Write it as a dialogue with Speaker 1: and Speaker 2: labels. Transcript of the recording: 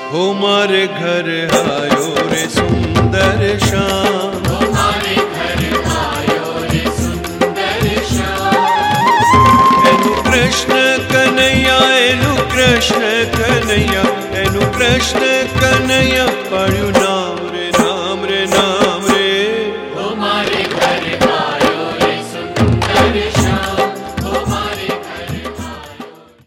Speaker 1: हो मारे घर आयो रे सुंदर श्याम,
Speaker 2: हमारे घर आयो रे सुंदर श्याम।
Speaker 1: एनु कृष्ण कन्हैया, एनु कृष्ण कन्हैया, एनु कृष्ण कन्हैया पाळ्યું